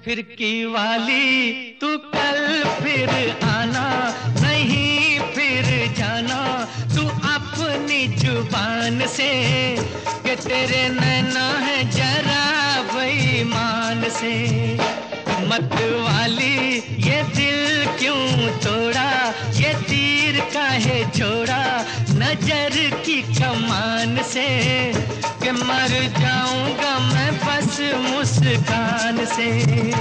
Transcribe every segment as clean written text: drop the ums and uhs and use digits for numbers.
फिरकी वाली तू कल फिर आना, नहीं फिर जाना तू अपनी जुबान से, कि तेरे नैना है जरा बेईमान से। मत वाली ये दिल क्यों तोड़ा, ये तीर काहे छोड़ा नजर की कमान से, कि मर जाऊंगा मैं बस मुस्कान से।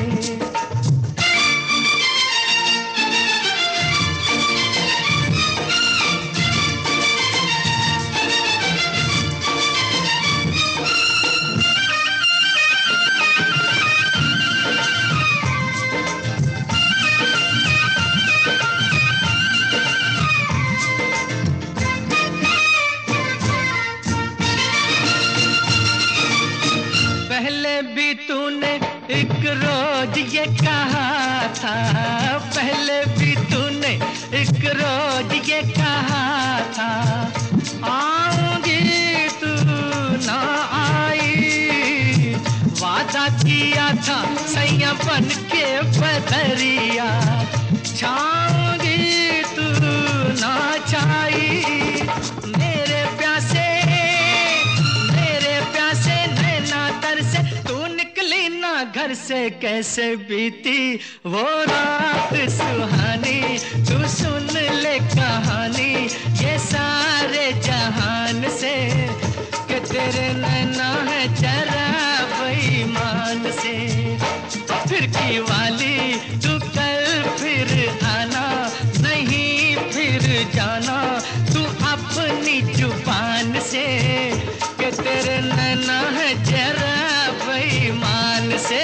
पहले भी तूने एक रोज ये कहा था, पहले भी तूने एक रोज ये कहा था, आऊंगी तू ना आई। वादा किया था सैया बन के बदरिया, छाऊंगी तू ना छाई। मेरे प्यासे नैना तर से तू निकली ना घर से, कैसे बीती वो रात सुहानी। तू सुन ले कहानी ये सारे जहान से, कि तेरे नैना है जरा बेईमान से। फिरकी वाली तू कल फिर आना, नहीं फिर जाना तू अपनी जुबान से, कि तेरे नैना है जरा बेईमान से।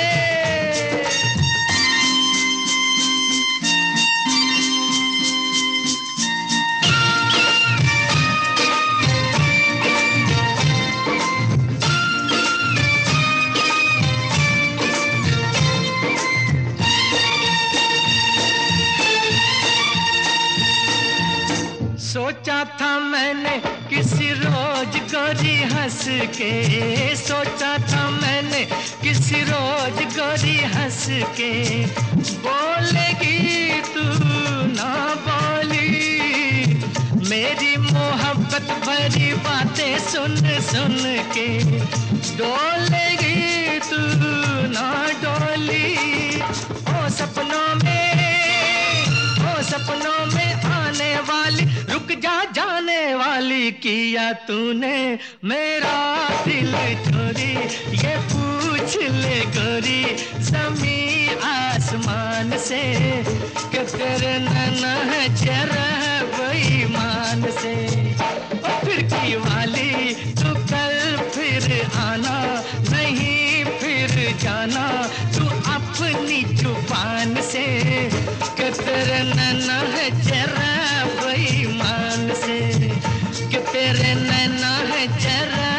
सोचा था मैंने किसी रोज गोरी हंस के, सोचा था मैंने किसी रोज गोरी हंस के, बोलेगी तू ना बोली मेरी मोहब्बत भरी बातें सुन सुन के, डोलेगी तू ना डोली। ओ सपनों में आने वाली, रुक जा जाने वाली, किया तूने मेरा दिल चोरी। ये पूछ ले गोरी ज़मी आसमान से, कि तेरे नैना है जरा बेईमान से। फिरकी वाली तू कल फिर आना, नहीं फिर जाना तू अपनी जुबान से, कि तेरे नैना है जरा बेईमान से, कि तेरे नैना है जरा